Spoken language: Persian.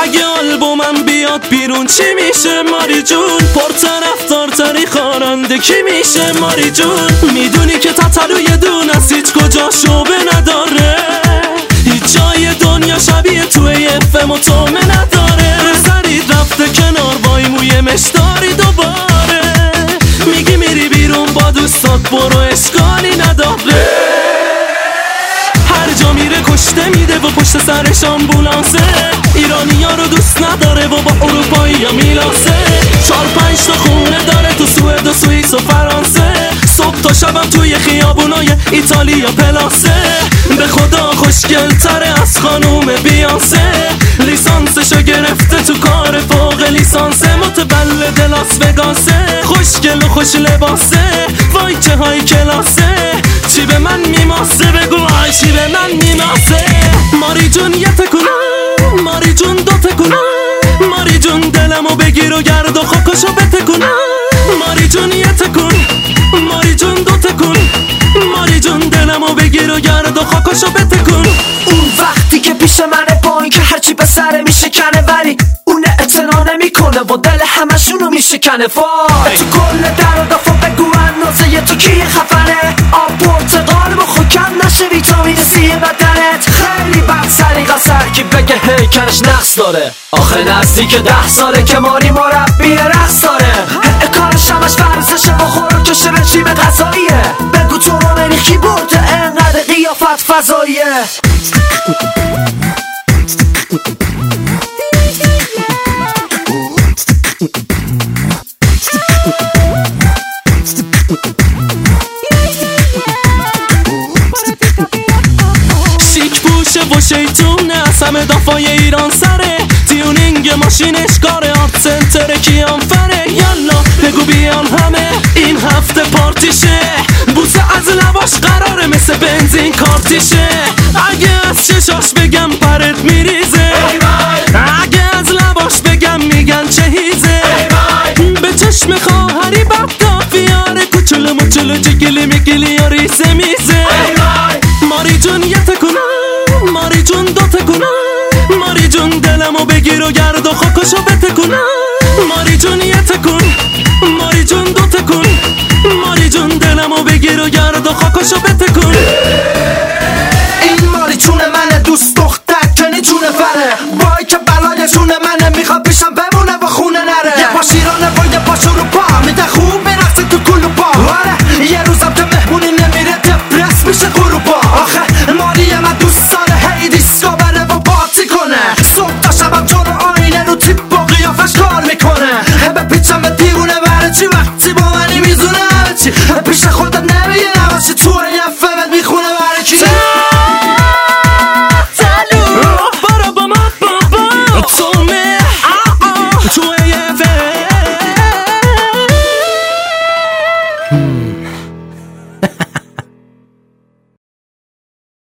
اگه آلبومم بیاد بیرون چی میشه ماری جون؟ پرطرفدارتری خواننده کی میشه ماری جون؟ میدونی که تتلوی دون از هیچ کجا شعبه نداره، هیچ جای دنیا شبیه توی FM و تومه نداره. سرید رفته کنار وای موی مشداری دوباره، میگی میری بیرون با دوستات برو اشکالی نداره. هر جا میره کشته میده و پشت سرش آمبولانسه، ایرانی ها رو دوست نداره و با اروپایی ها میلاسه. 4-5 تا خونه داره تو سوئد و سوئیس و فرانسه، صبح تا شبم توی خیابونای ایتالیا پلاسه. به خدا خوشگل تره از خانوم بیانسه، لیسانسشو گرفته تو کار فوق لیسانسه. متولد لاس وگاسه، خوشگل و خوش لباسه، وای چه های کلاسه. چی به من میماسه بگو آی چی به من میماسه. ماری جون یه تکونه، ماری جون دو تکونه، ماری جون دلمو بگیر و گرد و خاکشو بتکونه. ماری جون یه تکون، ماری جون دو تکون، ماری جون دلمو بگیر و گرد و خاکشو بتکون. اون وقتی که پیش منه با این که هرچی به سره میشکنه، ولی اون اعتنا نمیکنه و دل همشونو میشکنه. وای تو کل در و دافا بگو اندازه تو کی خفنه، آب پرتقال بخور کم نشه ویتامین سی بدنت. خیلی بد سلیقه سر کی بگه هیکلش نقص داره، آخه نزدیک 10 ساله که ماری مربی رقص داره. کارش همش ورزشه و خوراکش رژیم غذاییه، بگو تو رو منی کی برده انقدر قیافت فضاییه. شیک پوشه و شیطونه از همه دافای ایران سره، تیونینگ ماشینش کاره، آرت سنتر کیان فره. یالا بگو بیان همه این هفته پارتیشه، بوسه از لباش قراره مثل بنزین کارتیشه. اگه از چشاش بگم پرت میریزه، اگه از لباش بگم میگن چه هیزه. به چشم خواهری بدکافیاره، کوچولو موچولو جگلی میگلی یا ریزه میزه. ماری جون یه تکونه، ماری جون دو تکونه، ماری جون دلمو بگیر و گرد و خاکشو بتکونه. ماری جون یه تکون، ماری جون دو تکون، ماری جون دلمو بگیر و گرد و خاکشو بتکون.